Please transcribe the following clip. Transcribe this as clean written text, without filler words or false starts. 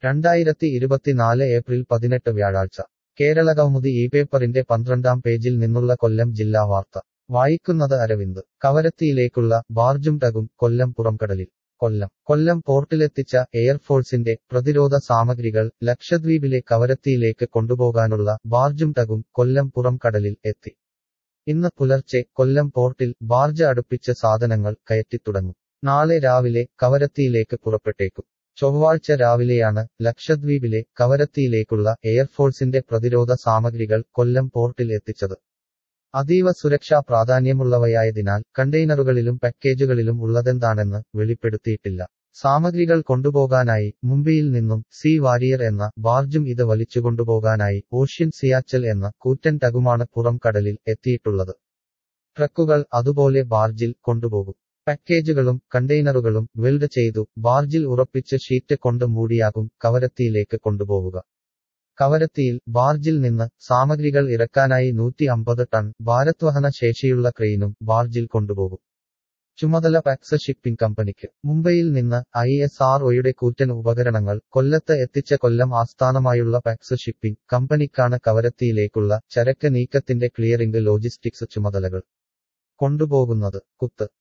2024 April 18 വ്യാഴാഴ്ച കേരളകൗമുദി ഈ പേപ്പറിന്റെ 12-ാം പേജിൽ നിന്നുള്ള കൊല്ലം ജില്ലാ വാർത്ത വായിക്കുന്നത് അരവിന്ദ്. കവരത്തിയിലേക്കുള്ള ബാർജും ടഗും കൊല്ലം പുറംകടലിൽ. കൊല്ലം പോർട്ടിലെത്തിച്ച എയർഫോഴ്സിന്റെ പ്രതിരോധ സാമഗ്രികൾ ലക്ഷദ്വീപിലെ കവരത്തിയിലേക്ക് കൊണ്ടുപോകാനുള്ള ബാർജും ടഗും കൊല്ലം പുറംകടലിൽ എത്തി. ഇന്ന് പുലർച്ചെ കൊല്ലം പോർട്ടിൽ ബാർജ് അടുപ്പിച്ച് സാധനങ്ങൾ കയറ്റിത്തുടങ്ങും. നാളെ രാവിലെ കവരത്തിയിലേക്ക് പുറപ്പെട്ടേക്കും. ചൊവ്വാഴ്ച രാവിലെയാണ് ലക്ഷദ്വീപിലെ കവരത്തിയിലേക്കുള്ള എയർഫോഴ്സിന്റെ പ്രതിരോധ സാമഗ്രികൾ കൊല്ലം പോർട്ടിൽ എത്തിച്ചത്. അതീവ സുരക്ഷാ പ്രാധാന്യമുള്ളവയായതിനാൽ കണ്ടെയ്നറുകളിലും പാക്കേജുകളിലും ഉള്ളതെന്താണെന്ന് വെളിപ്പെടുത്തിയിട്ടില്ല. സാമഗ്രികൾ കൊണ്ടുപോകാനായി മുംബൈയിൽ നിന്നും സീ വാരിയർ എന്ന ബാർജും ഇത് വലിച്ചുകൊണ്ടുപോകാനായി ഓഷ്യൻ സിയാച്ചൽ എന്ന കൂറ്റൻ ടഗുമാണ് പുറം കടലിൽ എത്തിയിട്ടുള്ളത്. ട്രക്കുകൾ അതുപോലെ ബാർജിൽ കൊണ്ടുപോകും. പാക്കേജുകളും കണ്ടെയ്നറുകളും വെൽഡ് ചെയ്തു ബാർജിൽ ഉറപ്പിച്ച് ഷീറ്റ് കൊണ്ട് മൂടിയാകും കവരത്തിയിലേക്ക് കൊണ്ടുപോവുക. കവരത്തിയിൽ ബാർജിൽ നിന്ന് സാമഗ്രികൾ ഇറക്കാനായി 150 ടൺ ഭാരത്വഹന ശേഷിയുള്ള ക്രെയിനും ബാർജിൽ കൊണ്ടുപോകും. ചുമതല പാക്സ് ഷിപ്പിംഗ് കമ്പനിക്ക്. മുംബൈയിൽ നിന്ന് ISROയുടെ കൂറ്റൻ ഉപകരണങ്ങൾ കൊല്ലത്ത് എത്തിച്ച കൊല്ലം ആസ്ഥാനമായുള്ള പാക്സ് ഷിപ്പിംഗ് കമ്പനിക്കാണ് കവരത്തിയിലേക്കുള്ള ചരക്ക് നീക്കത്തിന്റെ ക്ലിയറിംഗ് ലോജിസ്റ്റിക്സ് ചുമതലകൾ. കൊണ്ടുപോകുന്നത് കുത്ത്